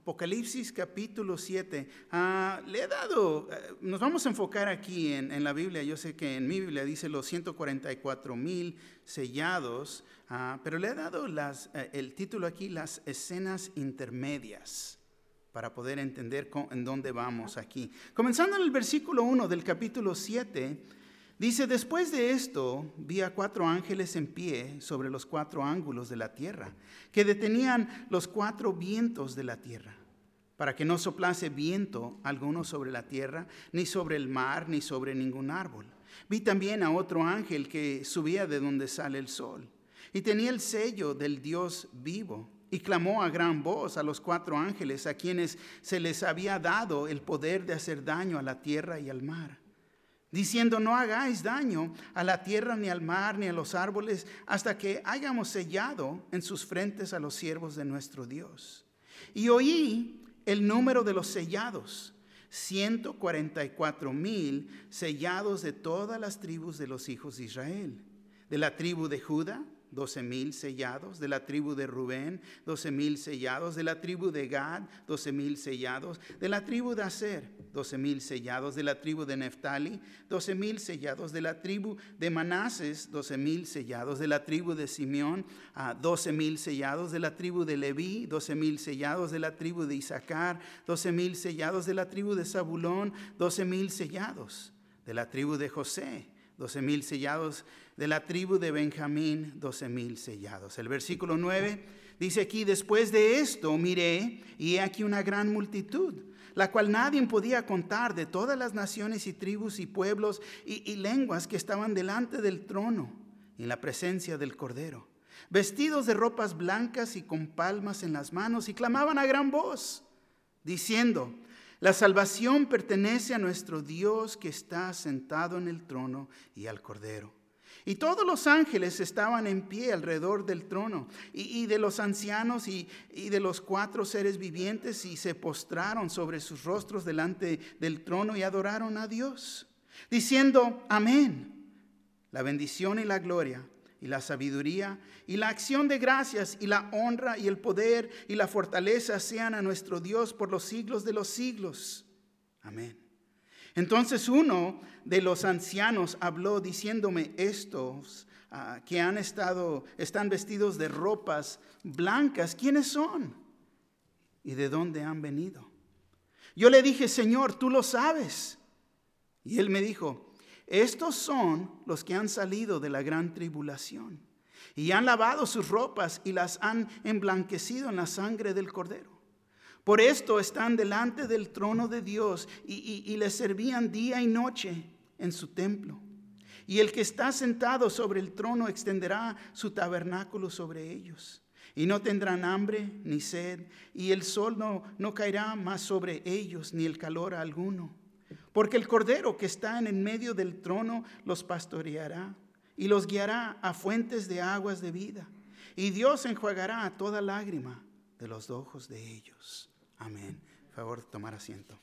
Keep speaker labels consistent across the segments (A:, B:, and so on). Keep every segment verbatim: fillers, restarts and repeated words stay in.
A: Apocalipsis capítulo siete. Uh, le he dado, uh, nos vamos a enfocar aquí en, en la Biblia. Yo sé que en mi Biblia dice los ciento cuarenta y cuatro mil sellados, uh, pero le he dado las, uh, el título aquí, las escenas intermedias, para poder entender con, en dónde vamos aquí. Comenzando en el versículo uno del capítulo siete, dice: después de esto vi a cuatro ángeles en pie sobre los cuatro ángulos de la tierra, que detenían los cuatro vientos de la tierra, para que no soplase viento alguno sobre la tierra, ni sobre el mar, ni sobre ningún árbol. Vi también a otro ángel que subía de donde sale el sol, y tenía el sello del Dios vivo, y clamó a gran voz a los cuatro ángeles, a quienes se les había dado el poder de hacer daño a la tierra y al mar, diciendo: no hagáis daño a la tierra, ni al mar, ni a los árboles, hasta que hayamos sellado en sus frentes a los siervos de nuestro Dios. Y oí el número de los sellados, ciento cuarenta y cuatro mil sellados de todas las tribus de los hijos de Israel. De la tribu de Judá, doce mil sellados; de la tribu de Rubén, doce mil sellados; de la tribu de Gad, doce mil sellados; de la tribu de Aser, doce mil sellados; de la tribu de Neftali, doce mil sellados; de la tribu de Manases, doce mil sellados; de la tribu de Simeón, uh, doce mil sellados; de la tribu de Leví, doce mil sellados; de la tribu de Isaacar, doce mil sellados; de la tribu de Zabulón, doce mil sellados; de la tribu de José, doce mil sellados; de la tribu de Benjamín, doce mil sellados. El versículo nueve dice aquí: después de esto miré, y he aquí una gran multitud, la cual nadie podía contar, de todas las naciones y tribus y pueblos y, y lenguas, que estaban delante del trono en la presencia del Cordero, vestidos de ropas blancas y con palmas en las manos, y clamaban a gran voz, diciendo: la salvación pertenece a nuestro Dios, que está sentado en el trono, y al Cordero. Y todos los ángeles estaban en pie alrededor del trono, y, y de los ancianos y, y de los cuatro seres vivientes, y se postraron sobre sus rostros delante del trono y adoraron a Dios, diciendo: amén. La bendición y la gloria y la sabiduría y la acción de gracias y la honra y el poder y la fortaleza sean a nuestro Dios por los siglos de los siglos. Amén. Entonces uno de los ancianos habló diciéndome: estos uh, que han estado, están vestidos de ropas blancas, ¿quiénes son? ¿Y de dónde han venido? Yo le dije: Señor, tú lo sabes. Y él me dijo: estos son los que han salido de la gran tribulación, y han lavado sus ropas y las han emblanquecido en la sangre del Cordero. Por esto están delante del trono de Dios, y, y, y le servían día y noche en su templo. Y el que está sentado sobre el trono extenderá su tabernáculo sobre ellos. Y no tendrán hambre ni sed, y el sol no, no caerá más sobre ellos, ni el calor alguno. Porque el Cordero que está en el medio del trono los pastoreará y los guiará a fuentes de aguas de vida. Y Dios enjuagará toda lágrima de los ojos de ellos. Amén. Por favor, tomar asiento.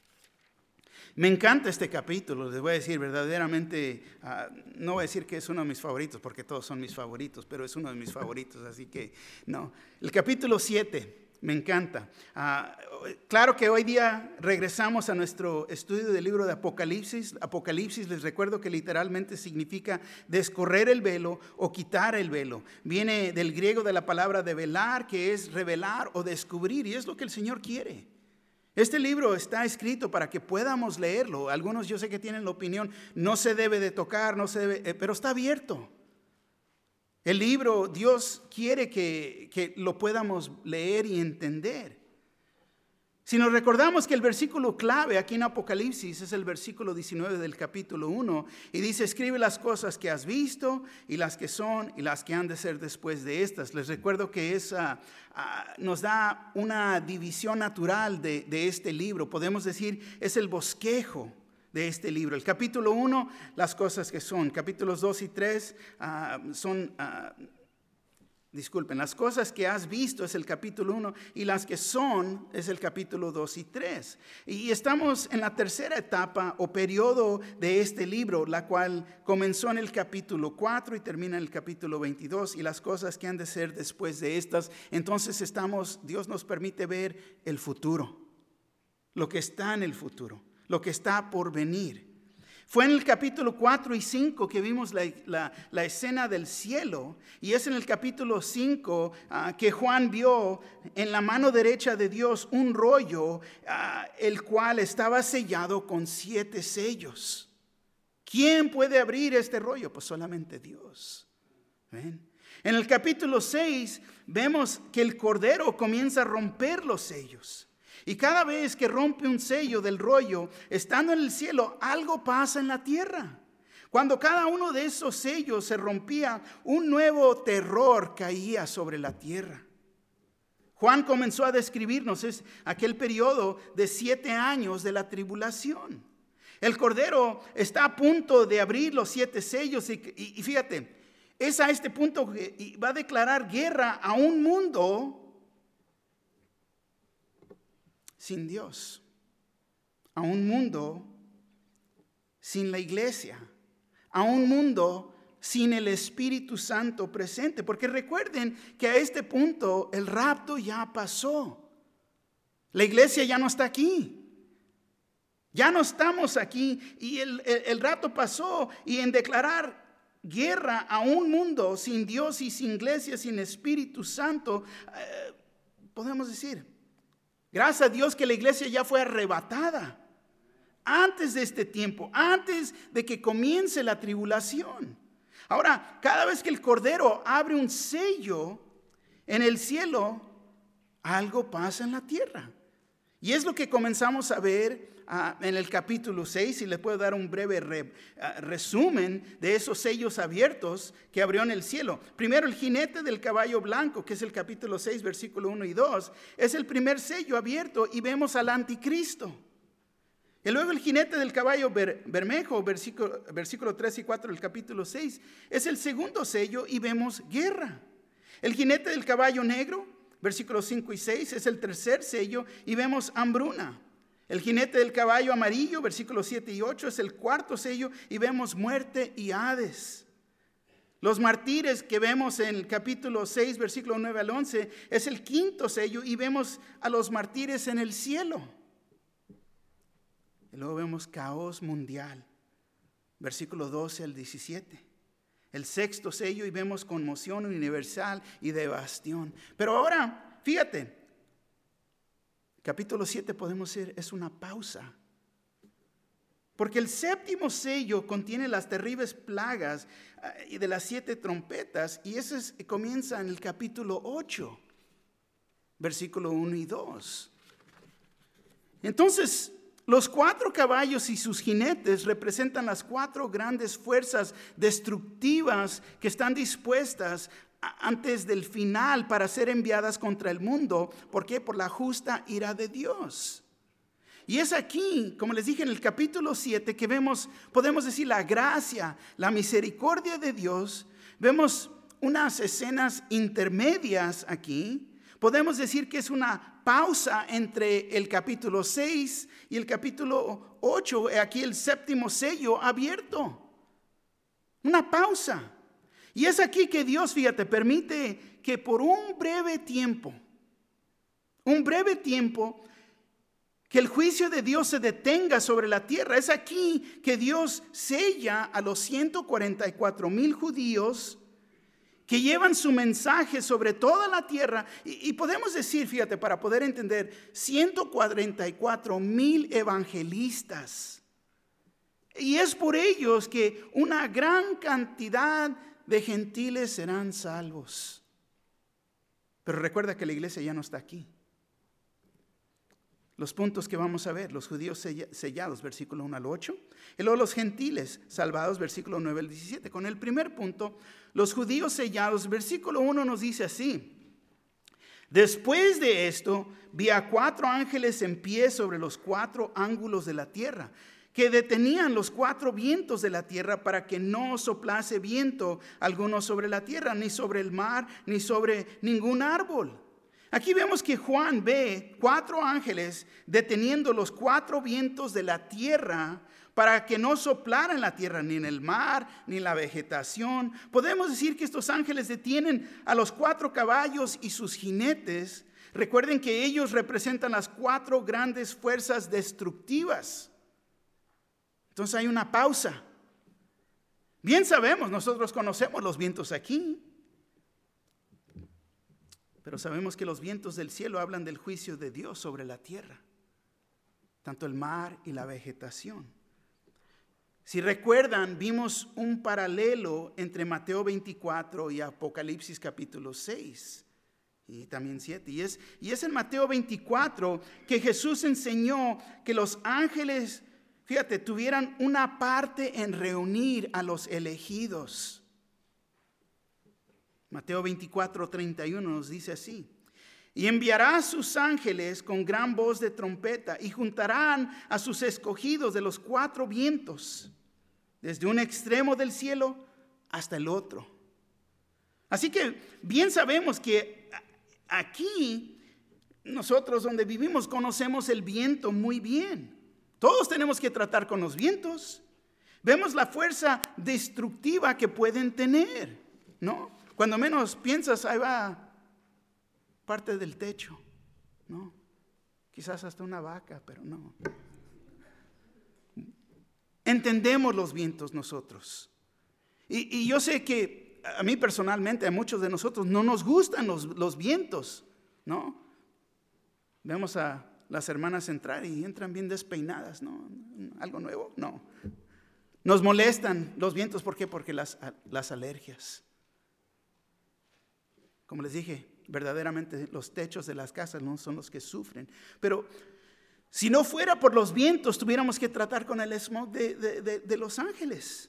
A: Me encanta este capítulo, les voy a decir verdaderamente, uh, no voy a decir que es uno de mis favoritos, porque todos son mis favoritos, pero es uno de mis favoritos, así que no. El capítulo siete. Me encanta. Uh, claro que hoy día regresamos a nuestro estudio del libro de Apocalipsis. Apocalipsis, les recuerdo que literalmente significa descorrer el velo o quitar el velo. Viene del griego de la palabra de velar, que es revelar o descubrir, y es lo que el Señor quiere. Este libro está escrito para que podamos leerlo. Algunos yo sé que tienen la opinión, no se debe de tocar, no se debe, eh, pero está abierto. El libro, Dios quiere que, que lo podamos leer y entender. Si nos recordamos que el versículo clave aquí en Apocalipsis es el versículo diecinueve del capítulo uno, y dice: escribe las cosas que has visto, y las que son, y las que han de ser después de estas. Les recuerdo que esa, uh, nos da una división natural de, de este libro. Podemos decir, es el bosquejo de este libro. El capítulo uno, las cosas que son. Capítulos dos y tres uh, son uh, Disculpen, las cosas que has visto es el capítulo uno y las que son es el capítulo dos y tres. Y estamos en la tercera etapa o periodo de este libro, la cual comenzó en el capítulo cuatro y termina en el capítulo veintidós, y las cosas que han de ser después de estas. Entonces estamos, Dios nos permite ver el futuro, lo que está en el futuro, lo que está por venir. Fue en el capítulo cuatro y cinco que vimos la, la, la escena del cielo, y es en el capítulo cinco uh, que Juan vio en la mano derecha de Dios un rollo, uh, el cual estaba sellado con siete sellos. ¿Quién puede abrir este rollo? Pues solamente Dios. ¿Ven? En el capítulo seis vemos que el Cordero comienza a romper los sellos. Y cada vez que rompe un sello del rollo, estando en el cielo, algo pasa en la tierra. Cuando cada uno de esos sellos se rompía, un nuevo terror caía sobre la tierra. Juan comenzó a describirnos es aquel periodo de siete años de la tribulación. El Cordero está a punto de abrir los siete sellos y, y, y fíjate, es a este punto que va a declarar guerra a un mundo sin Dios, a un mundo sin la iglesia, a un mundo sin el Espíritu Santo presente. Porque recuerden que a este punto el rapto ya pasó. La iglesia ya no está aquí. Ya no estamos aquí y el, el, el rapto pasó, y en declarar guerra a un mundo sin Dios y sin iglesia, sin Espíritu Santo, eh, podemos decir, gracias a Dios que la iglesia ya fue arrebatada antes de este tiempo, antes de que comience la tribulación. Ahora, cada vez que el Cordero abre un sello en el cielo, algo pasa en la tierra. Y es lo que comenzamos a ver uh, en el capítulo seis, y les puedo dar un breve re, uh, resumen de esos sellos abiertos que abrió en el cielo. Primero, el jinete del caballo blanco, que es el capítulo seis, versículo uno y dos, es el primer sello abierto y vemos al anticristo. Y luego el jinete del caballo ber, bermejo, versículo, versículo tres y cuatro del capítulo seis, es el segundo sello y vemos guerra. El jinete del caballo negro, versículos cinco y seis, es el tercer sello y vemos hambruna. El jinete del caballo amarillo, versículos siete y ocho, es el cuarto sello y vemos muerte y Hades. Los mártires que vemos en el capítulo seis, versículo nueve al once, es el quinto sello y vemos a los mártires en el cielo. Y luego vemos caos mundial, versículo doce al diecisiete. El sexto sello y vemos conmoción universal y devastación. Pero ahora, fíjate, capítulo siete podemos decir es una pausa. Porque el séptimo sello contiene las terribles plagas y de las siete trompetas, y eso es, comienza en el capítulo ocho, versículo uno y dos. Entonces, los cuatro caballos y sus jinetes representan las cuatro grandes fuerzas destructivas que están dispuestas antes del final para ser enviadas contra el mundo. ¿Por qué? Por la justa ira de Dios. Y es aquí, como les dije en el capítulo siete, que vemos, podemos decir, la gracia, la misericordia de Dios. Vemos unas escenas intermedias aquí. Podemos decir que es una pausa entre el capítulo seis y el capítulo ocho. Aquí el séptimo sello abierto. Una pausa. Y es aquí que Dios, fíjate, permite que por un breve tiempo, un breve tiempo, que el juicio de Dios se detenga sobre la tierra. Es aquí que Dios sella a los ciento cuarenta y cuatro mil judíos que llevan su mensaje sobre toda la tierra. Y, y podemos decir, fíjate, para poder entender, ciento cuarenta y cuatro mil evangelistas. Y es por ellos que una gran cantidad de gentiles serán salvos. Pero recuerda que la iglesia ya no está aquí. Los puntos que vamos a ver, los judíos sellados, versículo uno al ocho, y luego los gentiles salvados, versículo nueve al diecisiete. Con el primer punto, los judíos sellados, versículo uno nos dice así: después de esto, vi a cuatro ángeles en pie sobre los cuatro ángulos de la tierra. que detenían los cuatro vientos de la tierra para que no soplase viento alguno sobre la tierra, ni sobre el mar, ni sobre ningún árbol. Aquí vemos que Juan ve cuatro ángeles deteniendo los cuatro vientos de la tierra para que no soplara en la tierra, ni en el mar, ni en la vegetación. Podemos decir que estos ángeles detienen a los cuatro caballos y sus jinetes. Recuerden que ellos representan las cuatro grandes fuerzas destructivas. Entonces hay una pausa. Bien sabemos, nosotros conocemos los vientos aquí, pero sabemos que los vientos del cielo hablan del juicio de Dios sobre la tierra, tanto el mar y la vegetación. Si recuerdan, vimos un paralelo entre Mateo veinticuatro y Apocalipsis capítulo seis y también siete. Y es, y es en Mateo veinticuatro que Jesús enseñó que los ángeles, fíjate, tuvieran una parte en reunir a los elegidos. Mateo veinticuatro, treinta y uno nos dice así: y enviará a sus ángeles con gran voz de trompeta, y juntarán a sus escogidos de los cuatro vientos, desde un extremo del cielo hasta el otro. Así que bien sabemos que aquí, nosotros donde vivimos, conocemos el viento muy bien. Todos tenemos que tratar con los vientos. Vemos la fuerza destructiva que pueden tener, ¿no? Cuando menos piensas, ahí va parte del techo, ¿no? Quizás hasta una vaca, pero no. Entendemos los vientos nosotros. Y, y yo sé que a mí personalmente, a muchos de nosotros, no nos gustan los, los vientos, ¿no? Vemos a las hermanas entrar y entran bien despeinadas, ¿no? ¿Algo nuevo? No. Nos molestan los vientos, ¿por qué? Porque las, las alergias. Como les dije, verdaderamente los techos de las casas no son los que sufren. Pero si no fuera por los vientos, tuviéramos que tratar con el smog de, de, de, de Los Ángeles.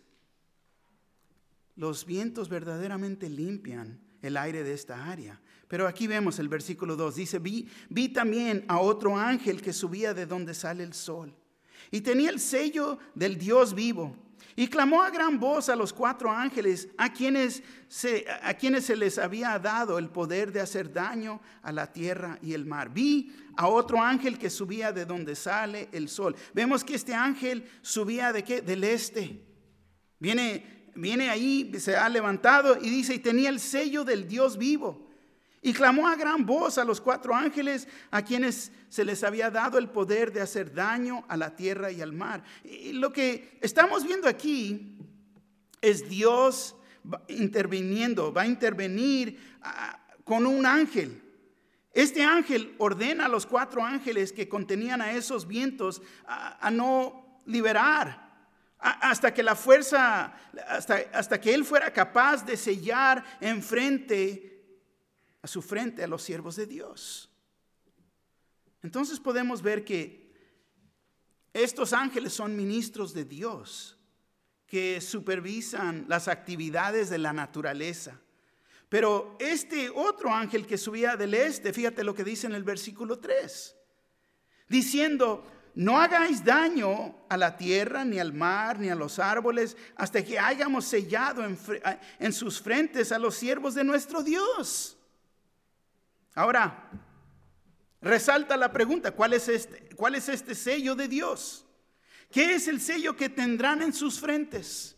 A: Los vientos verdaderamente limpian el aire de esta área. Pero aquí vemos el versículo dos, dice, vi, vi también a otro ángel que subía de donde sale el sol, y tenía el sello del Dios vivo, y clamó a gran voz a los cuatro ángeles, a quienes, se, a quienes se les había dado el poder de hacer daño a la tierra y el mar. Vi a otro ángel que subía de donde sale el sol. Vemos que este ángel subía ¿de qué? Del este. Viene, viene ahí, se ha levantado y dice, y tenía el sello del Dios vivo. Y clamó a gran voz a los cuatro ángeles a quienes se les había dado el poder de hacer daño a la tierra y al mar. Y lo que estamos viendo aquí es Dios interviniendo, va a intervenir uh, con un ángel. Este ángel ordena a los cuatro ángeles que contenían a esos vientos a, a no liberar. Hasta que la fuerza, hasta, hasta que él fuera capaz de sellar enfrente a su frente a los siervos de Dios. Entonces podemos ver que estos ángeles son ministros de Dios que supervisan las actividades de la naturaleza. Pero este otro ángel que subía del este, fíjate lo que dice en el versículo tres, diciendo, no hagáis daño a la tierra, ni al mar, ni a los árboles, hasta que hayamos sellado en, en sus frentes a los siervos de nuestro Dios. Ahora, resalta la pregunta, ¿cuál es este, cuál es este sello de Dios? ¿Qué es el sello que tendrán en sus frentes?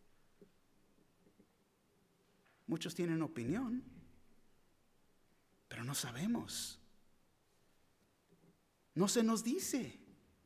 A: Muchos tienen opinión, pero no sabemos. No se nos dice.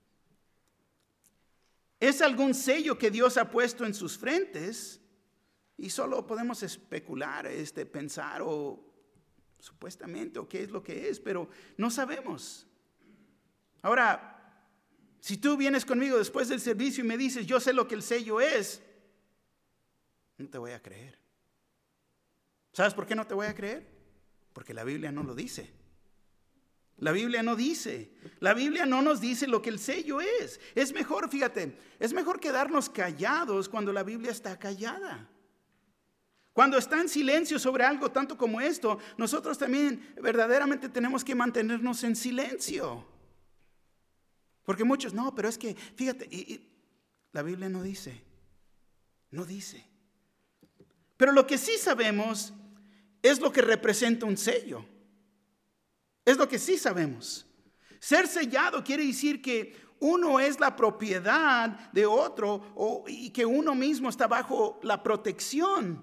A: ¿Es algún sello que Dios ha puesto en sus frentes? Y solo podemos especular, este, pensar o supuestamente o qué es lo que es, pero no sabemos. Ahora, si tú vienes conmigo después del servicio y me dices, yo sé lo que el sello es, no te voy a creer. ¿Sabes por qué no te voy a creer? Porque la Biblia no lo dice. La Biblia no dice. La Biblia no nos dice lo que el sello es. Es mejor, fíjate, es mejor quedarnos callados cuando la Biblia está callada. Cuando está en silencio sobre algo tanto como esto, nosotros también verdaderamente tenemos que mantenernos en silencio. Porque muchos, no, pero es que, fíjate, y, y La Biblia no dice, no dice. Pero lo que sí sabemos es lo que representa un sello. Es lo que sí sabemos. Ser sellado quiere decir que uno es la propiedad de otro o, y que uno mismo está bajo la protección,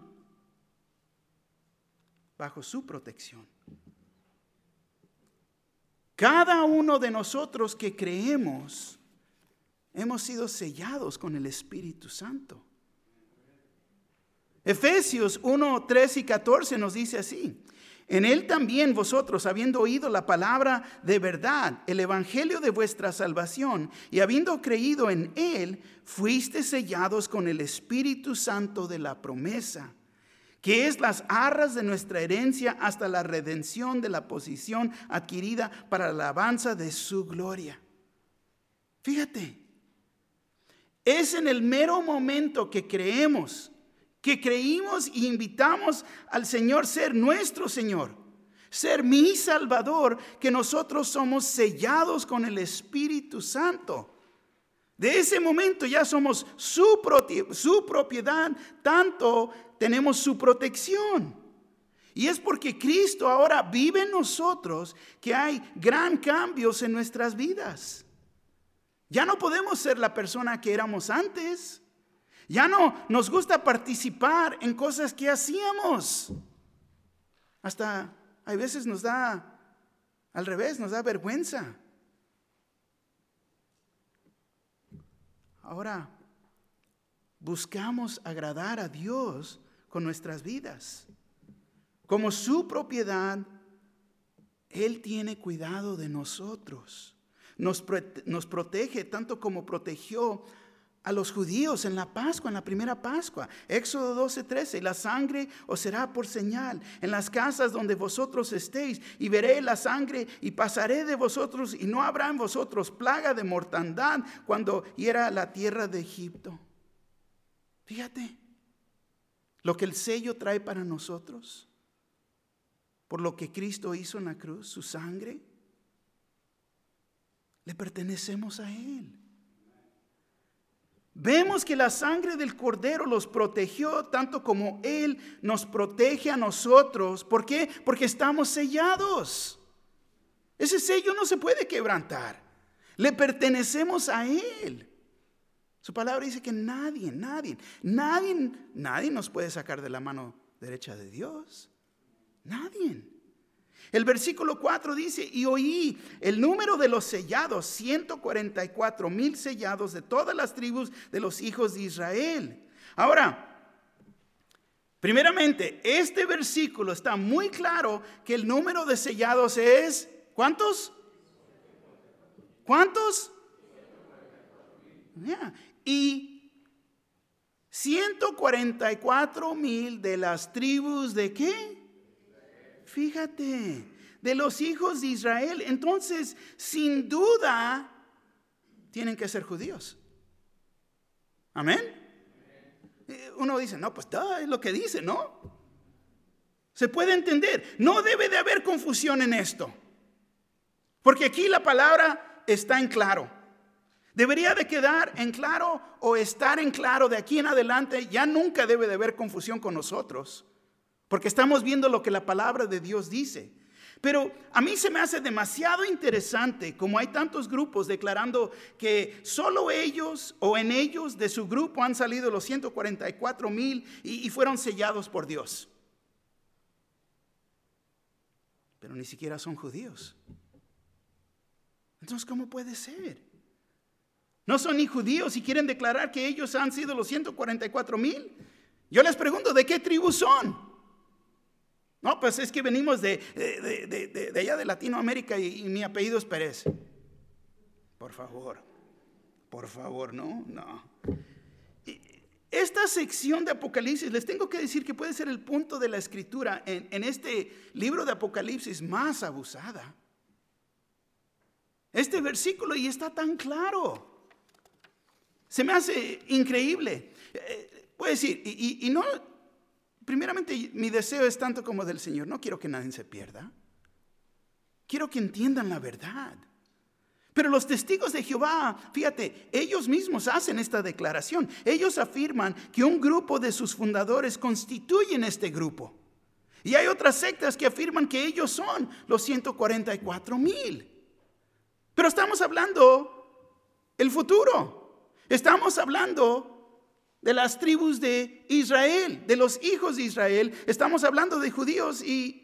A: bajo su protección. Cada uno de nosotros que creemos hemos sido sellados con el Espíritu Santo. Efesios uno, tres y catorce nos dice así: en él también vosotros, habiendo oído la palabra de verdad, el evangelio de vuestra salvación, y habiendo creído en él, fuisteis sellados con el Espíritu Santo de la promesa, que es las arras de nuestra herencia hasta la redención de la posesión adquirida para la alabanza de su gloria. Fíjate, es en el mero momento que creemos, que creímos y invitamos al Señor ser nuestro Señor, ser mi Salvador, que nosotros somos sellados con el Espíritu Santo. De ese momento ya somos su, su propiedad, tanto tenemos su protección. Y es porque Cristo ahora vive en nosotros que hay gran cambios en nuestras vidas. Ya no podemos ser la persona que éramos antes. Ya no nos gusta participar en cosas que hacíamos. Hasta a veces nos da, al revés, nos da vergüenza. Ahora, buscamos agradar a Dios con nuestras vidas. Como su propiedad, Él tiene cuidado de nosotros. Nos, nos protege tanto como protegió a los judíos en la Pascua, en la primera Pascua. Éxodo doce, trece, la sangre os será por señal en las casas donde vosotros estéis, y veré la sangre y pasaré de vosotros, y no habrá en vosotros plaga de mortandad cuando hiera la tierra de Egipto. Fíjate lo que el sello trae para nosotros, por lo que Cristo hizo en la cruz, su sangre. Le pertenecemos a Él. Vemos que la sangre del Cordero los protegió tanto como Él nos protege a nosotros. ¿Por qué? Porque estamos sellados. Ese sello no se puede quebrantar. Le pertenecemos a Él. Su palabra dice que nadie, nadie, nadie, nadie nos puede sacar de la mano derecha de Dios. Nadie. El versículo cuatro dice: y oí el número de los sellados, ciento cuarenta y cuatro mil sellados de todas las tribus de los hijos de Israel. Ahora, primeramente, este versículo está muy claro que el número de sellados es, ¿cuántos? ¿Cuántos? Yeah. Y ciento cuarenta y cuatro mil de las tribus de ¿qué? Fíjate, de los hijos de Israel. Entonces, sin duda, tienen que ser judíos. Amén. Uno dice, no, pues da, es lo que dice, ¿no? Se puede entender. No debe de haber confusión en esto, porque aquí la palabra está en claro. Debería de quedar en claro o estar en claro de aquí en adelante. Ya nunca debe de haber confusión con nosotros, porque estamos viendo lo que la palabra de Dios dice. Pero a mí se me hace demasiado interesante como hay tantos grupos declarando que solo ellos o en ellos de su grupo han salido los ciento cuarenta y cuatro mil y, y fueron sellados por Dios. Pero ni siquiera son judíos. Entonces, ¿cómo puede ser? No son ni judíos y quieren declarar que ellos han sido los ciento cuarenta y cuatro mil. Yo les pregunto, ¿de qué tribu son? No, pues es que venimos de, de, de, de, de allá de Latinoamérica y, y mi apellido es Pérez. Por favor, por favor, no, no. Esta sección de Apocalipsis, les tengo que decir que puede ser el punto de la escritura en, en este libro de Apocalipsis más abusada. Este versículo y está tan claro. Se me hace increíble. Eh, puedo decir, y, y, y no, primeramente mi deseo es tanto como del Señor. No quiero que nadie se pierda. Quiero que entiendan la verdad. Pero los testigos de Jehová, fíjate, ellos mismos hacen esta declaración. Ellos afirman que un grupo de sus fundadores constituyen este grupo. Y hay otras sectas que afirman que ellos son los ciento cuarenta y cuatro mil. Pero estamos hablando del futuro. Estamos hablando de las tribus de Israel, de los hijos de Israel. Estamos hablando de judíos y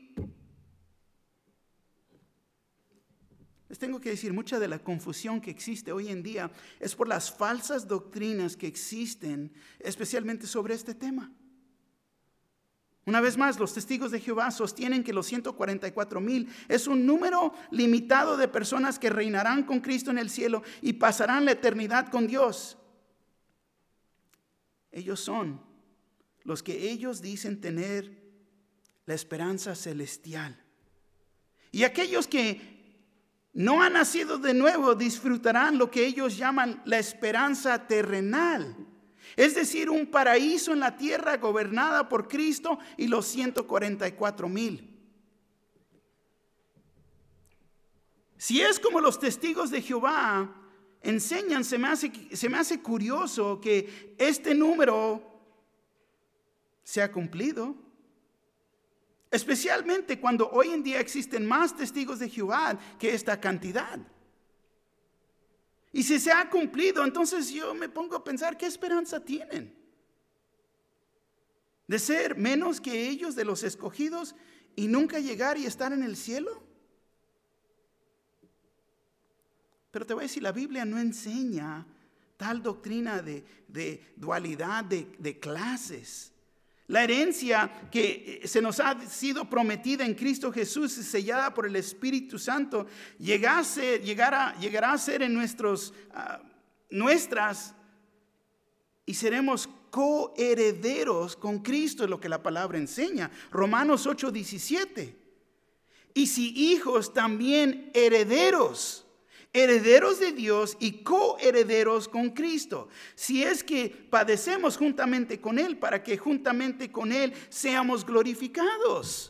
A: les tengo que decir, mucha de la confusión que existe hoy en día es por las falsas doctrinas que existen, especialmente sobre este tema. Una vez más, los testigos de Jehová sostienen que los ciento cuarenta y cuatro mil es un número limitado de personas que reinarán con Cristo en el cielo y pasarán la eternidad con Dios. Ellos son los que ellos dicen tener la esperanza celestial. Y aquellos que no han nacido de nuevo disfrutarán lo que ellos llaman la esperanza terrenal. Es decir, un paraíso en la tierra gobernada por Cristo y los ciento cuarenta y cuatro mil. Si es como los testigos de Jehová enseñan, se me hace, se me hace curioso que este número se ha cumplido. Especialmente cuando hoy en día existen más testigos de Jehová que esta cantidad. Y si se ha cumplido, entonces yo me pongo a pensar, ¿qué esperanza tienen? ¿De ser menos que ellos, de los escogidos, y nunca llegar y estar en el cielo? Pero te voy a decir, la Biblia no enseña tal doctrina de, de dualidad de, de clases. La herencia que se nos ha sido prometida en Cristo Jesús, sellada por el Espíritu Santo, llegará a ser, llegará, llegará a ser en nuestros, uh, nuestras y seremos coherederos con Cristo, es lo que la palabra enseña. Romanos ocho diecisiete. Y si hijos, también herederos. Herederos de Dios y coherederos con Cristo, si es que padecemos juntamente con Él, para que juntamente con Él seamos glorificados.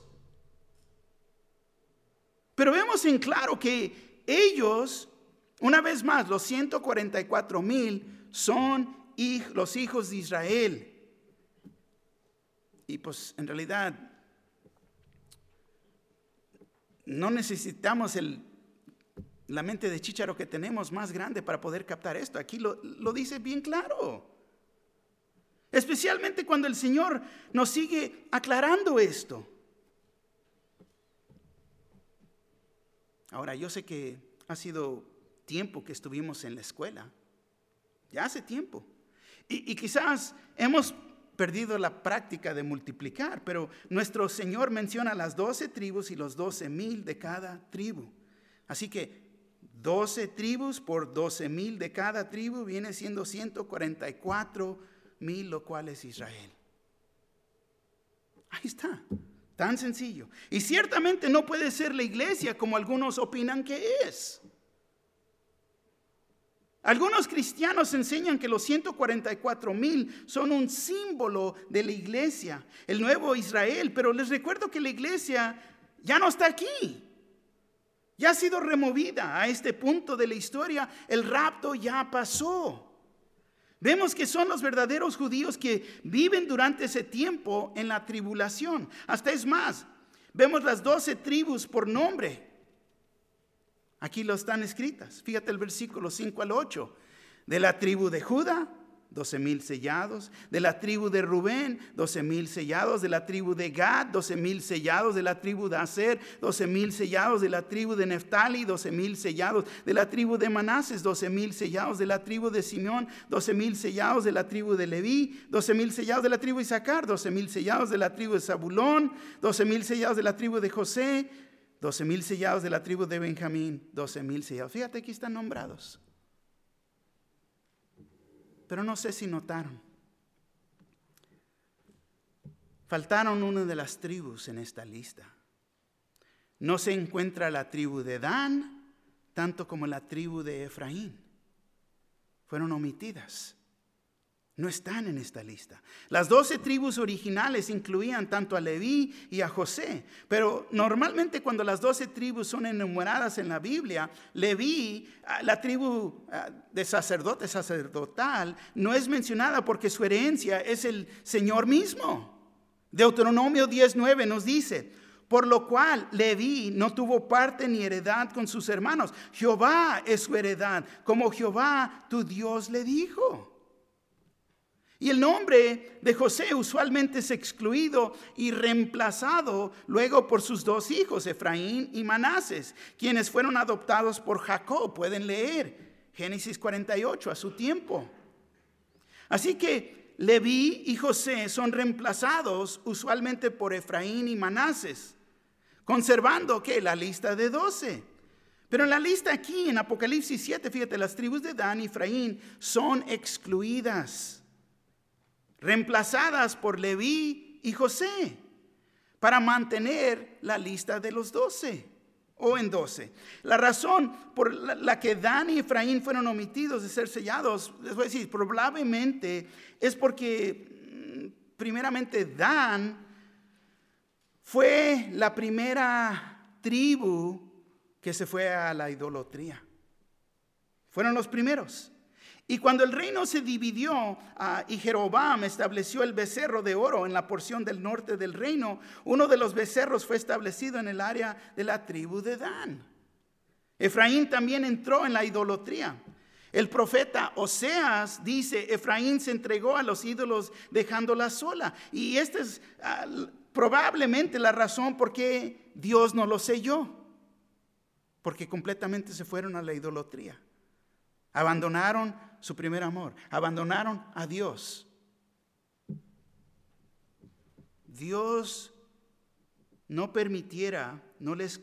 A: Pero vemos en claro que ellos, una vez más, los ciento cuarenta y cuatro mil son hij- los hijos de Israel. Y pues en realidad no necesitamos el la mente de chícharo que tenemos más grande para poder captar esto. Aquí lo, lo dice bien claro. Especialmente cuando el Señor nos sigue aclarando esto. Ahora, yo sé que ha sido tiempo que estuvimos en la escuela. Ya hace tiempo. Y, y quizás hemos perdido la práctica de multiplicar, pero nuestro Señor menciona las doce tribus y los doce mil de cada tribu. Así que doce tribus por doce mil de cada tribu viene siendo ciento cuarenta y cuatro mil, lo cual es Israel. Ahí está, tan sencillo. Y ciertamente no puede ser la iglesia como algunos opinan que es. Algunos cristianos enseñan que los ciento cuarenta y cuatro mil son un símbolo de la iglesia, el nuevo Israel, pero les recuerdo que la iglesia ya no está aquí. Ya ha sido removida a este punto de la historia. El rapto ya pasó. Vemos que son los verdaderos judíos que viven durante ese tiempo en la tribulación. Hasta es más, vemos las doce tribus por nombre. Aquí lo están escritas. Fíjate el versículo cinco al ocho. De la tribu de Judá, doce mil sellados. De la tribu de Rubén, doce mil sellados. De la tribu de Gad, doce mil sellados. De la tribu de Aser, doce mil sellados. De la tribu de Neftali, doce mil sellados. De la tribu de Manases, doce mil sellados. De la tribu de Simeón, doce mil sellados. De la tribu de Leví, doce mil sellados. De la tribu de Isaacar, doce mil sellados. De la tribu de Zabulón, doce mil sellados. De la tribu de José, doce mil sellados. De la tribu de Benjamín, doce mil sellados. Fíjate, aquí están nombrados. Pero no sé si notaron. Faltaron una de las tribus en esta lista. No se encuentra la tribu de Dan, tanto como la tribu de Efraín. Fueron omitidas. No están en esta lista. Las doce tribus originales incluían tanto a Leví y a José, pero normalmente cuando las doce tribus son enumeradas en la Biblia, Leví, la tribu de sacerdote sacerdotal, no es mencionada porque su herencia es el Señor mismo. Deuteronomio diez nueve nos dice: por lo cual Leví no tuvo parte ni heredad con sus hermanos. Jehová es su heredad, como Jehová tu Dios le dijo. Y el nombre de José usualmente es excluido y reemplazado luego por sus dos hijos, Efraín y Manases, quienes fueron adoptados por Jacob. Pueden leer Génesis cuarenta y ocho a su tiempo. Así que Leví y José son reemplazados usualmente por Efraín y Manases, conservando ¿qué? La lista de doce. Pero en la lista aquí en Apocalipsis siete, fíjate, las tribus de Dan y Efraín son excluidas, reemplazadas por Leví y José, para mantener la lista de los doce o en doce. La razón por la, la que Dan y Efraín fueron omitidos de ser sellados, les voy a decir, probablemente es porque primeramente Dan fue la primera tribu que se fue a la idolatría. Fueron los primeros. Y cuando el reino se dividió uh, y Jeroboam estableció el becerro de oro en la porción del norte del reino, uno de los becerros fue establecido en el área de la tribu de Dan. Efraín también entró en la idolatría. El profeta Oseas dice: Efraín se entregó a los ídolos dejándola sola. Y esta es uh, probablemente la razón por qué Dios no lo selló. Porque completamente se fueron a la idolatría. Abandonaron su primer amor, abandonaron a Dios. Dios no permitiera, no les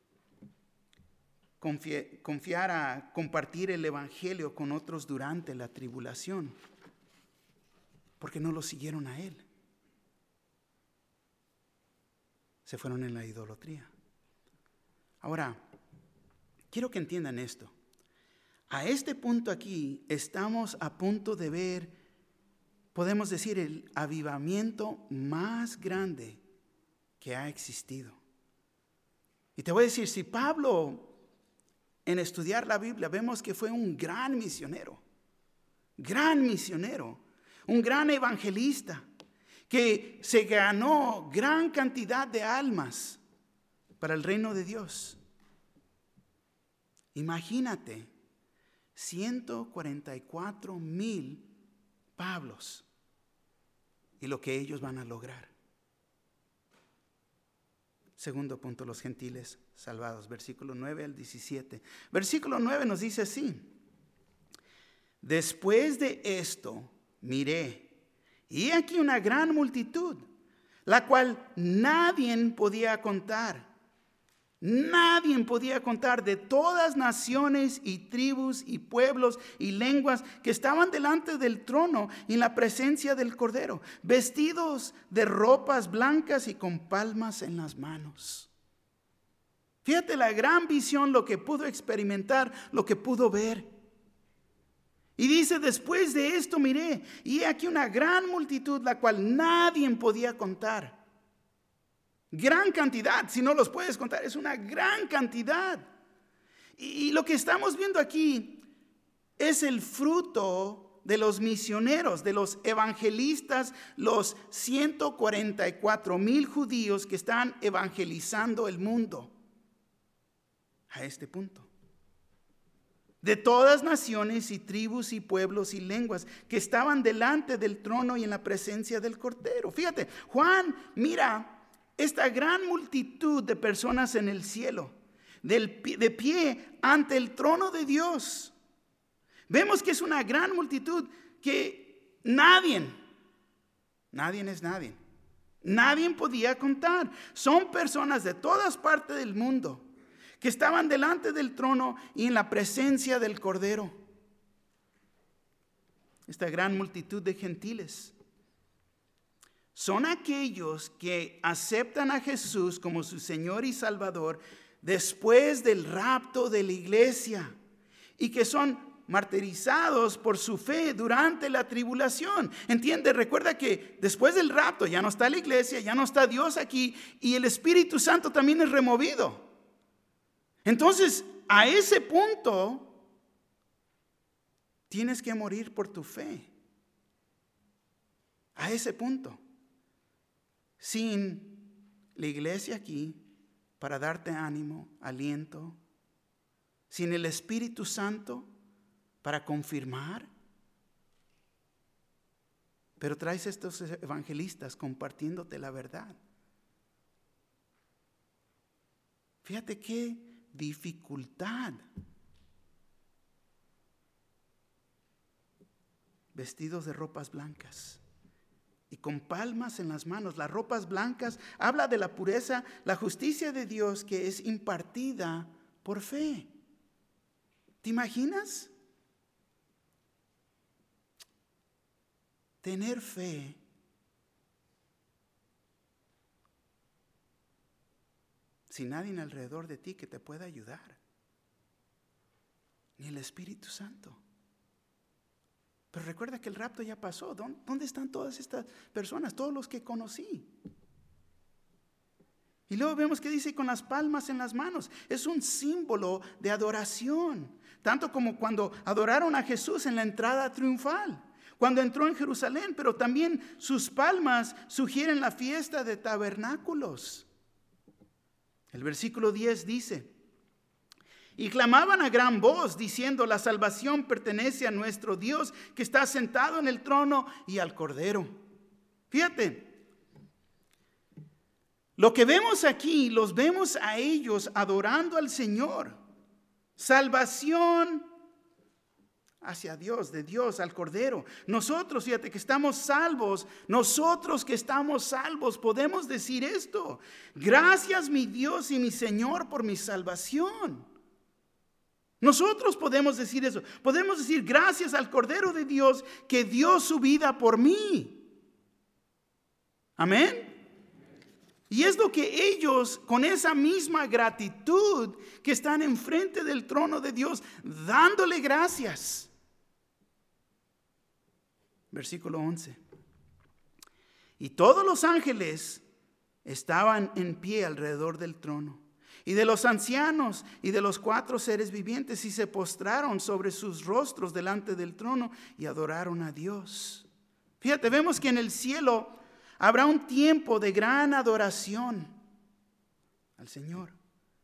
A: confi- confiara compartir el evangelio con otros durante la tribulación, porque no lo siguieron a Él. Se fueron en la idolatría. Ahora, quiero que entiendan esto. A este punto aquí estamos a punto de ver, podemos decir, el avivamiento más grande que ha existido. Y te voy a decir, si Pablo en estudiar la Biblia vemos que fue un gran misionero, gran misionero, un gran evangelista, que se ganó gran cantidad de almas para el reino de Dios. Imagínate. ciento cuarenta y cuatro mil Pablos y lo que ellos van a lograr. Segundo punto, los gentiles salvados, versículo nueve al diecisiete. Versículo nueve nos dice así: después de esto miré, y he aquí una gran multitud, la cual nadie podía contar. Nadie podía contar, de todas naciones y tribus y pueblos y lenguas que estaban delante del trono en la presencia del Cordero, vestidos de ropas blancas y con palmas en las manos. Fíjate la gran visión, lo que pudo experimentar, lo que pudo ver. Y dice: después de esto miré, y he aquí una gran multitud, la cual nadie podía contar. Gran cantidad, si no los puedes contar, es una gran cantidad. Y lo que estamos viendo aquí es el fruto de los misioneros, de los evangelistas, los ciento cuarenta y cuatro mil judíos que están evangelizando el mundo a este punto. De todas naciones y tribus y pueblos y lenguas que estaban delante del trono y en la presencia del Cordero. Fíjate, Juan mira esta gran multitud de personas en el cielo, del, de pie ante el trono de Dios. Vemos que es una gran multitud que nadie, nadie es nadie, nadie podía contar. Son personas de todas partes del mundo que estaban delante del trono y en la presencia del Cordero. Esta gran multitud de gentiles son aquellos que aceptan a Jesús como su Señor y Salvador después del rapto de la iglesia, y que son martirizados por su fe durante la tribulación. Entiende, recuerda que después del rapto ya no está la iglesia, ya no está Dios aquí y el Espíritu Santo también es removido. Entonces, a ese punto, tienes que morir por tu fe. A ese punto. Sin la iglesia aquí para darte ánimo, aliento. Sin el Espíritu Santo para confirmar. Pero traes estos evangelistas compartiéndote la verdad. Fíjate qué dificultad. Vestidos de ropas blancas y con palmas en las manos. Las ropas blancas habla de la pureza, la justicia de Dios que es impartida por fe. ¿Te imaginas? Tener fe sin nadie alrededor de ti que te pueda ayudar, ni el Espíritu Santo. Pero recuerda que el rapto ya pasó. ¿Dónde están todas estas personas? Todos los que conocí. Y luego vemos que dice con las palmas en las manos. Es un símbolo de adoración. Tanto como cuando adoraron a Jesús en la entrada triunfal. Cuando entró en Jerusalén. Pero también sus palmas sugieren la fiesta de tabernáculos. El versículo diez dice: y clamaban a gran voz diciendo: la salvación pertenece a nuestro Dios que está sentado en el trono y al Cordero. Fíjate. Lo que vemos aquí, los vemos a ellos adorando al Señor. Salvación hacia Dios, de Dios al Cordero. Nosotros, fíjate que estamos salvos. Nosotros que estamos salvos podemos decir esto: gracias mi Dios y mi Señor por mi salvación. Nosotros podemos decir eso. Podemos decir gracias al Cordero de Dios que dio su vida por mí. Amén. Y es lo que ellos, con esa misma gratitud, que están enfrente del trono de Dios, dándole gracias. Versículo once. Y todos los ángeles estaban en pie alrededor del trono, y de los ancianos y de los cuatro seres vivientes, y se postraron sobre sus rostros delante del trono y adoraron a Dios. Fíjate, vemos que en el cielo habrá un tiempo de gran adoración al Señor.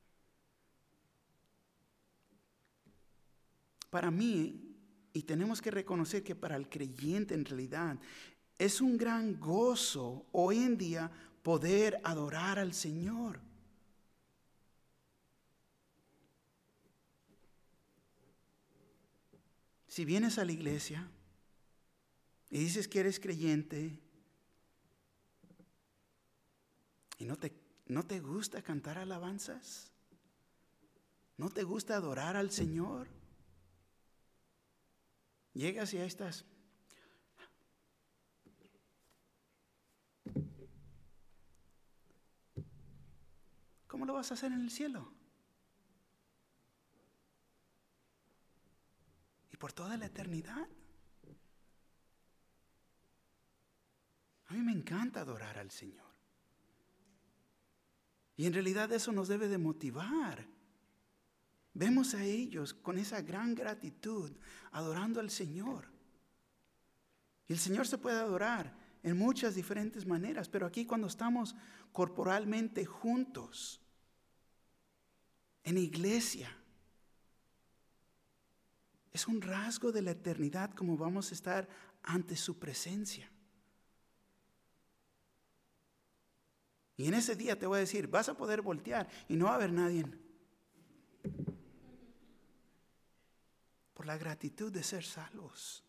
A: Para mí, y tenemos que reconocer que para el creyente en realidad, es un gran gozo hoy en día poder adorar al Señor. Si vienes a la iglesia y dices que eres creyente, ¿y no te, no te gusta cantar alabanzas? ¿No te gusta adorar al Señor? Llegas y ahí estás. ¿Cómo lo vas a hacer en el cielo? ¿Y por toda la eternidad? A mí me encanta adorar al Señor. Y en realidad eso nos debe de motivar. Vemos a ellos con esa gran gratitud adorando al Señor. Y el Señor se puede adorar en muchas diferentes maneras, pero aquí cuando estamos corporalmente juntos, en iglesia, es un rasgo de la eternidad como vamos a estar ante su presencia. Y en ese día te voy a decir, vas a poder voltear y no va a haber nadie. Por la gratitud de ser salvos.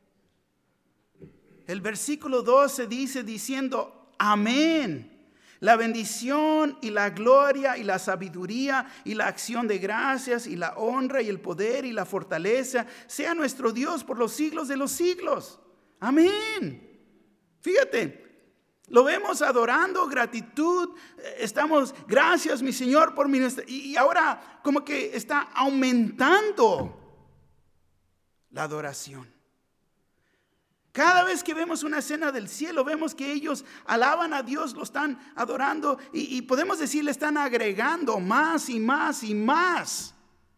A: El versículo doce dice diciendo, amén. La bendición y la gloria y la sabiduría y la acción de gracias y la honra y el poder y la fortaleza sea nuestro Dios por los siglos de los siglos. Amén. Fíjate. Lo vemos adorando, gratitud, estamos, gracias mi Señor por mi... Y ahora como que está aumentando. la adoración. Cada vez que vemos una escena del cielo, vemos que ellos alaban a Dios, lo están adorando y, y podemos decir, le están agregando más y más y más.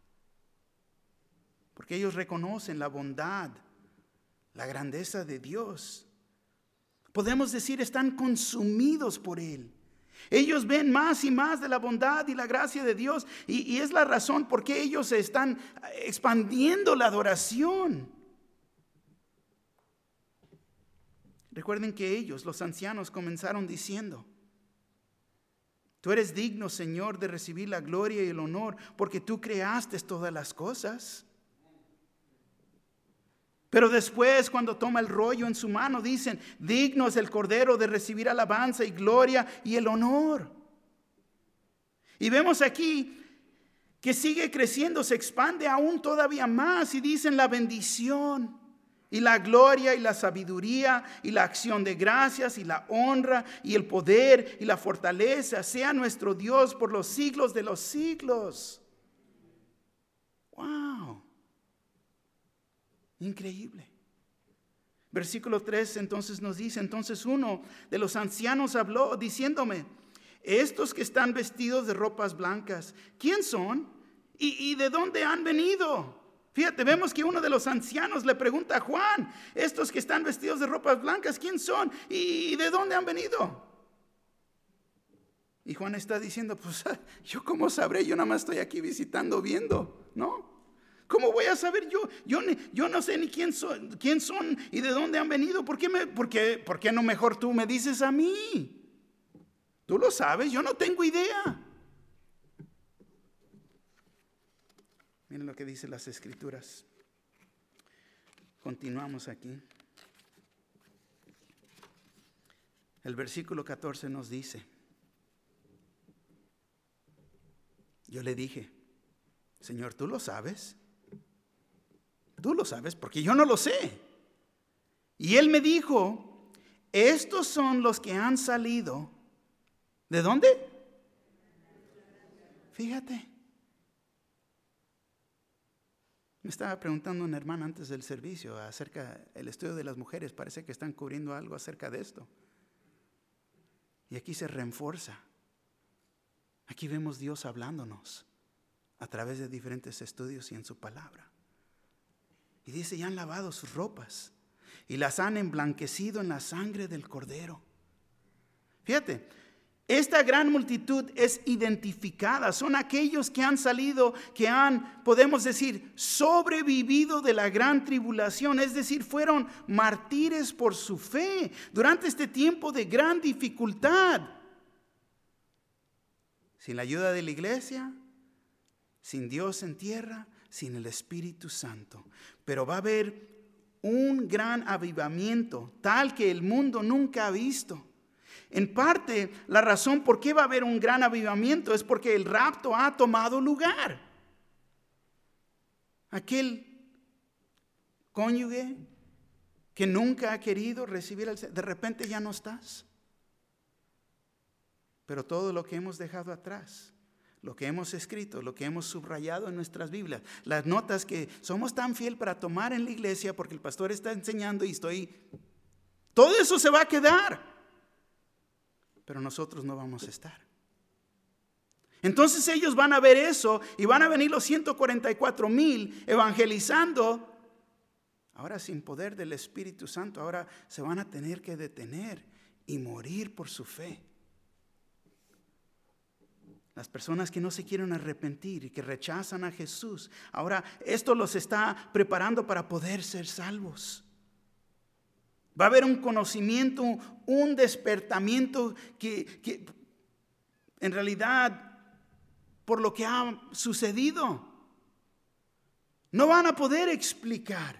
A: Porque ellos reconocen la bondad, la grandeza de Dios. Podemos decir, están consumidos por Él. Ellos ven más y más de la bondad y la gracia de Dios y, y es la razón por qué ellos están expandiendo la adoración. Recuerden que ellos, los ancianos, comenzaron diciendo: tú eres digno, Señor, de recibir la gloria y el honor, porque tú creaste todas las cosas. Pero después, cuando toma el rollo en su mano, dicen: digno es el Cordero de recibir alabanza y gloria y el honor. Y vemos aquí que sigue creciendo, se expande aún todavía más y dicen: la bendición y la gloria y la sabiduría y la acción de gracias y la honra y el poder y la fortaleza sea nuestro Dios por los siglos de los siglos. Wow. Increíble. Versículo tres entonces nos dice: entonces uno de los ancianos habló diciéndome: estos que están vestidos de ropas blancas, ¿quién son? ¿Y, y de dónde han venido? Fíjate, vemos que uno de los ancianos le pregunta a Juan: estos que están vestidos de ropas blancas, ¿quién son? ¿Y, y de dónde han venido? Y Juan está diciendo: pues yo cómo sabré, yo nada más estoy aquí visitando, viendo, ¿no? ¿Cómo voy a saber yo? Yo, yo no sé ni quién son, quién son y de dónde han venido. ¿Por qué, me, por, qué, ¿Por qué no mejor tú me dices a mí? Tú lo sabes, yo no tengo idea. Miren lo que dicen las Escrituras. Continuamos aquí. El versículo catorce nos dice: yo le dije: Señor, ¿tú lo sabes? Tú lo sabes, porque yo no lo sé. Y él me dijo: estos son los que han salido. ¿De dónde? Fíjate. Me estaba preguntando una hermana antes del servicio acerca del estudio de las mujeres. Parece que están cubriendo algo acerca de esto. Y aquí se refuerza. Aquí vemos Dios hablándonos a través de diferentes estudios y en su palabra. Y dice: ya han lavado sus ropas y las han emblanquecido en la sangre del Cordero. Fíjate, esta gran multitud es identificada. Son aquellos que han salido, que han, podemos decir, sobrevivido de la gran tribulación. Es decir, fueron mártires por su fe durante este tiempo de gran dificultad. Sin la ayuda de la iglesia, sin Dios en tierra, sin el Espíritu Santo. Pero va a haber un gran avivamiento, tal que el mundo nunca ha visto. En parte, la razón por qué va a haber un gran avivamiento es porque el rapto ha tomado lugar. Aquel cónyuge que nunca ha querido recibir al Señor, de repente ya no estás. Pero todo lo que hemos dejado atrás, lo que hemos escrito, lo que hemos subrayado en nuestras Biblias, las notas que somos tan fiel para tomar en la iglesia porque el pastor está enseñando y estoy, todo eso se va a quedar. Pero nosotros no vamos a estar. Entonces ellos van a ver eso y van a venir los ciento cuarenta y cuatro mil evangelizando. Ahora sin poder del Espíritu Santo, ahora se van a tener que detener y morir por su fe. Las personas que no se quieren arrepentir y que rechazan a Jesús, ahora esto los está preparando para poder ser salvos. Va a haber un conocimiento, un despertamiento que, que en realidad por lo que ha sucedido no van a poder explicar.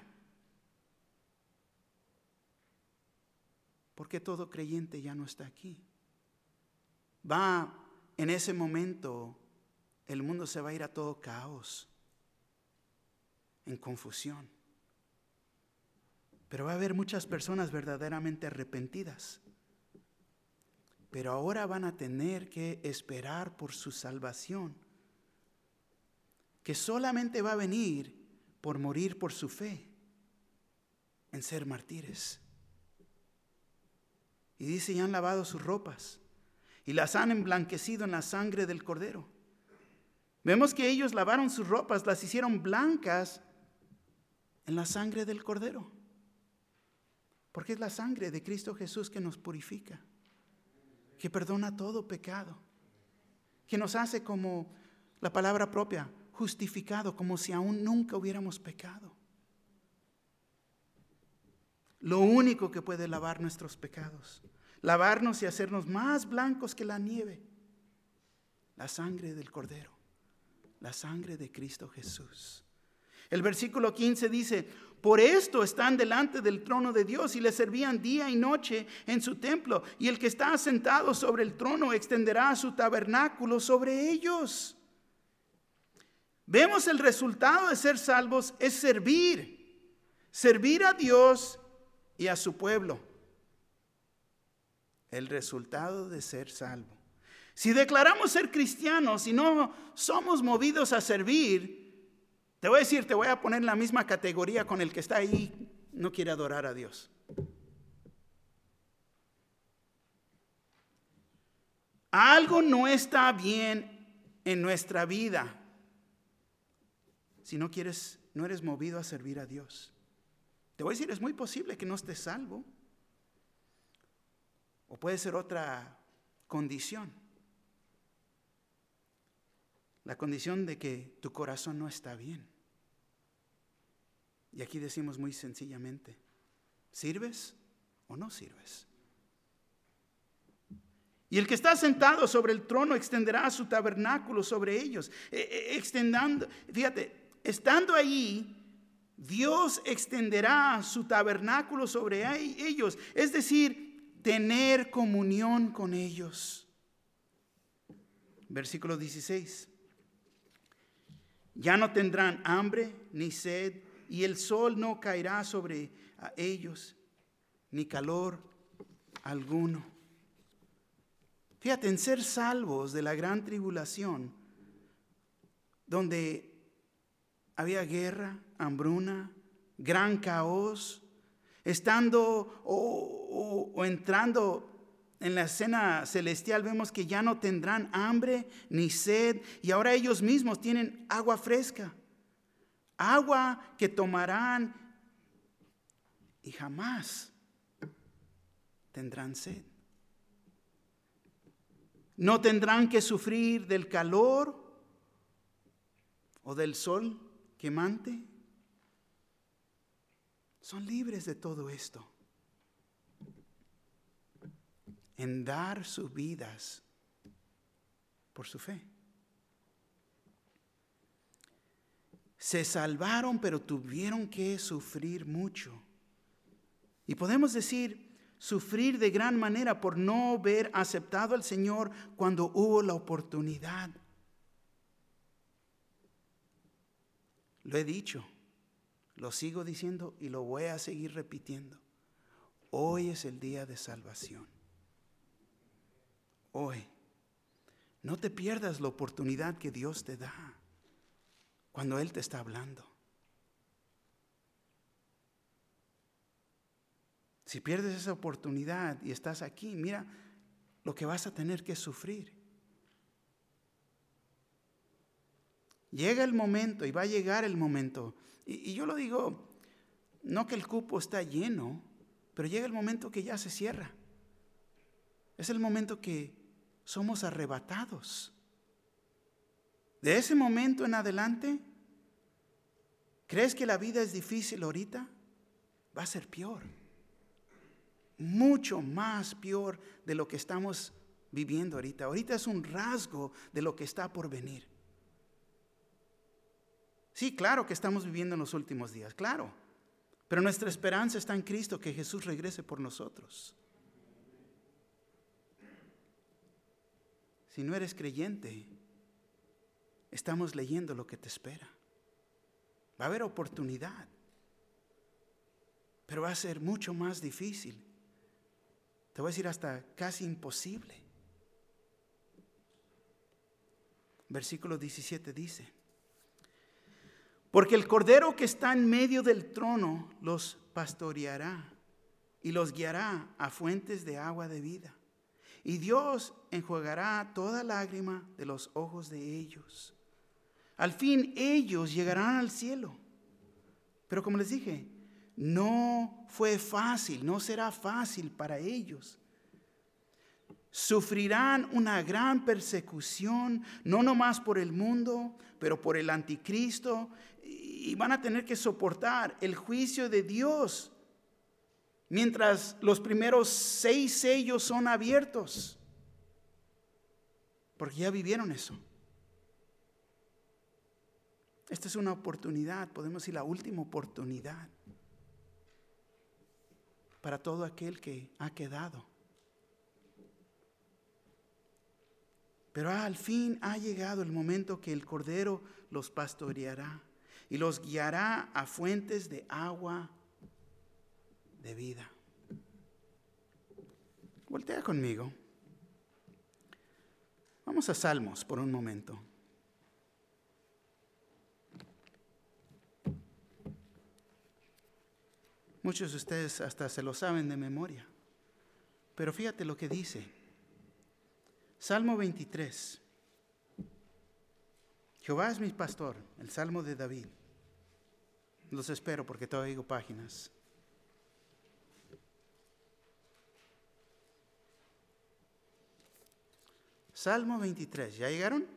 A: Porque todo creyente ya no está aquí. Va en ese momento, el mundo se va a ir a todo caos, en confusión. Pero va a haber muchas personas verdaderamente arrepentidas. Pero ahora van a tener que esperar por su salvación, que solamente va a venir por morir por su fe. en ser mártires. Y dice, y han lavado sus ropas y las han emblanquecido en la sangre del Cordero. Vemos que ellos lavaron sus ropas, las hicieron blancas en la sangre del Cordero. Porque es la sangre de Cristo Jesús que nos purifica, que perdona todo pecado, que nos hace, como la palabra propia, justificado, como si aún nunca hubiéramos pecado. Lo único que puede lavar nuestros pecados, lavarnos y hacernos más blancos que la nieve, la sangre del Cordero, la sangre de Cristo Jesús. El versículo quince dice, por esto están delante del trono de Dios y le servían día y noche en su templo, y el que está sentado sobre el trono extenderá su tabernáculo sobre ellos. Vemos el resultado de ser salvos es servir, servir a Dios y a su pueblo. El resultado de ser salvo. Si declaramos ser cristianos y no somos movidos a servir, te voy a decir, te voy a poner en la misma categoría con el que está ahí, no quiere adorar a Dios. Algo no está bien en nuestra vida si no quieres, no eres movido a servir a Dios. Te voy a decir, es muy posible que no estés salvo. O puede ser otra condición. La condición de que tu corazón no está bien. Y aquí decimos muy sencillamente, ¿sirves o no sirves? Y el que está sentado sobre el trono extenderá su tabernáculo sobre ellos. Extendando, fíjate, estando allí, Dios extenderá su tabernáculo sobre ellos. Es decir, tener comunión con ellos. Versículo dieciséis. Ya no tendrán hambre ni sed, y el sol no caerá sobre ellos, ni calor alguno. Fíjate, en ser salvos de la gran tribulación, donde había guerra, hambruna, gran caos, estando o, o, o entrando en la escena celestial, vemos que ya no tendrán hambre ni sed, y ahora ellos mismos tienen agua fresca, agua que tomarán y jamás tendrán sed. No tendrán que sufrir del calor o del sol quemante. Son libres de todo esto. En dar sus vidas por su fe. Se salvaron, pero tuvieron que sufrir mucho. Y podemos decir, sufrir de gran manera por no haber aceptado al Señor cuando hubo la oportunidad. Lo he dicho, lo sigo diciendo y lo voy a seguir repitiendo. Hoy es el día de salvación. Hoy. No te pierdas la oportunidad que Dios te da cuando Él te está hablando. Si pierdes esa oportunidad y estás aquí, mira lo que vas a tener que sufrir. Llega el momento y va a llegar el momento. Y, y yo lo digo, no que el cupo está lleno, pero llega el momento que ya se cierra. Es el momento que somos arrebatados. De ese momento en adelante, ¿crees que la vida es difícil ahorita? Va a ser peor. Mucho más peor de lo que estamos viviendo ahorita. Ahorita es un rasgo de lo que está por venir. Sí, claro que estamos viviendo en los últimos días, claro. Pero nuestra esperanza está en Cristo, que Jesús regrese por nosotros. Si no eres creyente, estamos leyendo lo que te espera. Va a haber oportunidad, pero va a ser mucho más difícil. Te voy a decir hasta casi imposible. Versículo diecisiete dice, Porque el Cordero que está en medio del trono los pastoreará y los guiará a fuentes de agua de vida. Y Dios enjuagará toda lágrima de los ojos de ellos. Al fin ellos llegarán al cielo. Pero como les dije, no fue fácil, no será fácil para ellos. Sufrirán una gran persecución, no nomás por el mundo, pero por el anticristo, y van a tener que soportar el juicio de Dios mientras los primeros seis sellos son abiertos, porque ya vivieron eso. Esta es una oportunidad, podemos decir la última oportunidad para todo aquel que ha quedado. Pero al fin ha llegado el momento que el Cordero los pastoreará y los guiará a fuentes de agua de vida. Voltea conmigo. Vamos a Salmos por un momento. Muchos de ustedes hasta se lo saben de memoria. Pero fíjate lo que dice. Salmo veintitrés. Jehová es mi pastor, el Salmo de David. Los espero porque todavía digo páginas. Salmo veintitrés, ¿ya llegaron?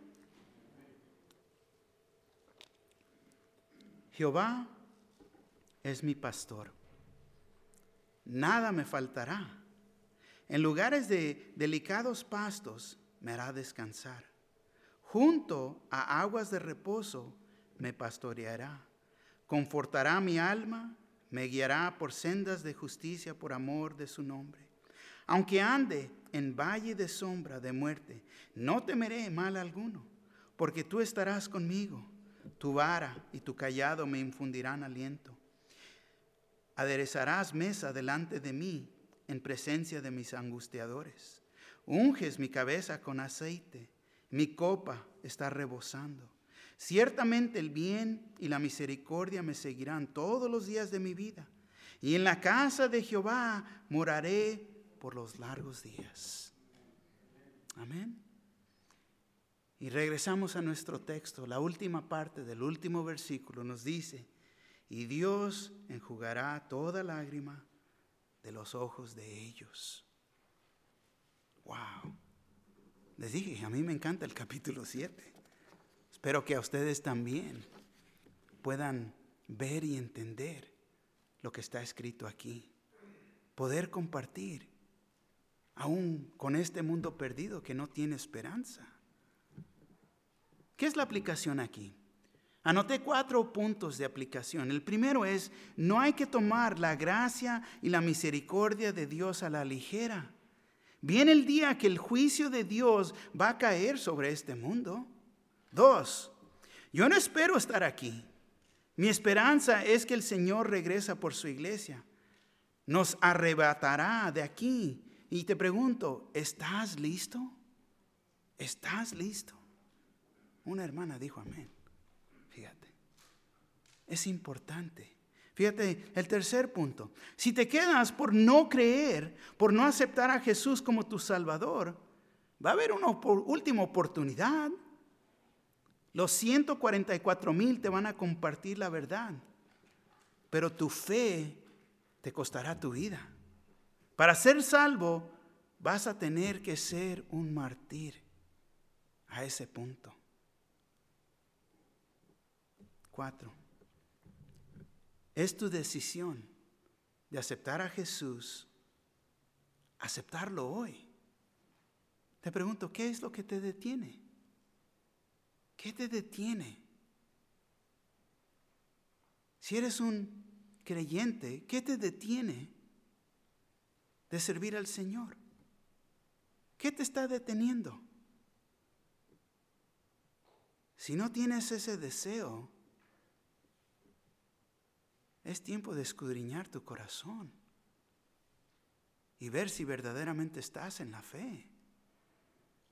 A: Jehová es mi pastor, nada me faltará. En lugares de delicados pastos me hará descansar. Junto a aguas de reposo me pastoreará. Confortará mi alma, me guiará por sendas de justicia por amor de su nombre. Aunque ande en valle de sombra de muerte, no temeré mal alguno, porque tú estarás conmigo. Tu vara y tu cayado me infundirán aliento. Aderezarás mesa delante de mí en presencia de mis angustiadores. Unges mi cabeza con aceite, mi copa está rebosando. Ciertamente el bien y la misericordia me seguirán todos los días de mi vida, y en la casa de Jehová moraré por los largos días. Amén. Y regresamos a nuestro texto. La última parte del último versículo nos dice: y Dios enjugará toda lágrima de los ojos de ellos. Wow. Les dije, a mí me encanta el capítulo siete. Espero que a ustedes también puedan ver y entender lo que está escrito aquí. Poder compartir, aún con este mundo perdido que no tiene esperanza. ¿Qué es la aplicación aquí? Anoté cuatro puntos de aplicación. El primero es, no hay que tomar la gracia y la misericordia de Dios a la ligera. Viene el día que el juicio de Dios va a caer sobre este mundo. Dos, yo no espero estar aquí. Mi esperanza es que el Señor regresa por su iglesia. Nos arrebatará de aquí. Y te pregunto, ¿estás listo? ¿Estás listo? Una hermana dijo amén. Fíjate, es importante. Fíjate, el tercer punto. Si te quedas por no creer, por no aceptar a Jesús como tu Salvador, va a haber una última oportunidad. Los ciento cuarenta y cuatro mil te van a compartir la verdad, pero tu fe te costará tu vida. Para ser salvo, vas a tener que ser un mártir a ese punto. Cuatro. Es tu decisión de aceptar a Jesús, aceptarlo hoy. Te pregunto, ¿qué es lo que te detiene? ¿Qué te detiene? Si eres un creyente, ¿qué te detiene de servir al Señor? ¿Qué te está deteniendo? Si no tienes ese deseo, es tiempo de escudriñar tu corazón y ver si verdaderamente estás en la fe.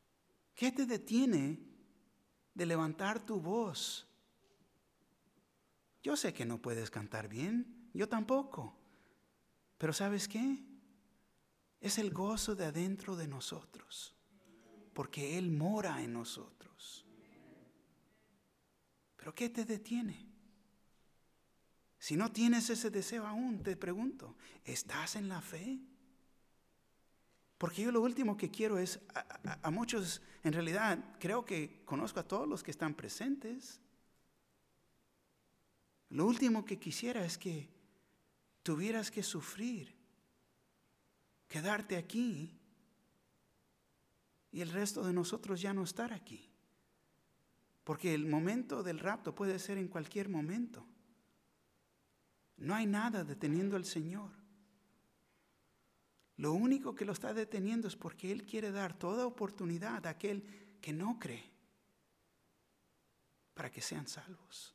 A: ¿Qué te detiene de levantar tu voz Yo sé que no puedes cantar bien, yo tampoco. Pero ¿sabes qué? Es el gozo de adentro de nosotros, porque Él mora en nosotros. ¿Pero qué te detiene? Si no tienes ese deseo aún, te pregunto, ¿estás en la fe? Porque yo lo último que quiero es, a, a, a muchos, en realidad, creo que conozco a todos los que están presentes. Lo último que quisiera es que tuvieras que sufrir, quedarte aquí y el resto de nosotros ya no estar aquí. Porque el momento del rapto puede ser en cualquier momento. No hay nada deteniendo al Señor. Lo único que lo está deteniendo es porque Él quiere dar toda oportunidad a aquel que no cree para que sean salvos.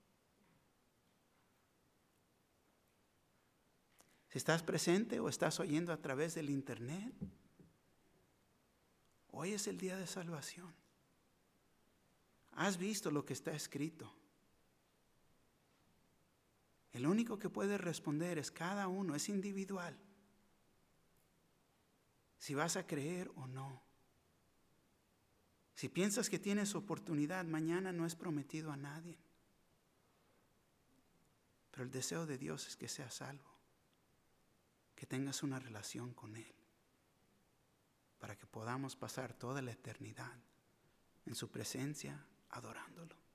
A: Si estás presente o estás oyendo a través del internet, hoy es el día de salvación. Has visto lo que está escrito. El único que puede responder es cada uno, es individual. Si vas a creer o no. Si piensas que tienes oportunidad, mañana no es prometido a nadie. Pero el deseo de Dios es que seas salvo, que tengas una relación con Él, para que podamos pasar toda la eternidad en su presencia adorándolo.